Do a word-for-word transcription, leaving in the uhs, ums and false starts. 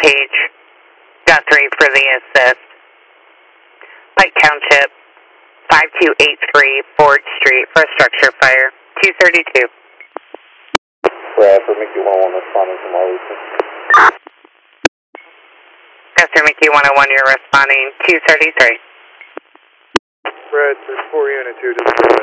Page. Guthrie for the assist. Pike Township, five two eight three Ford Street for a structure fire. two thirty-two. Brad for Mickey one oh one responding from Arlington. Guthrie Mickey one oh one, you're responding two thirty-three. Brad for four unit two to the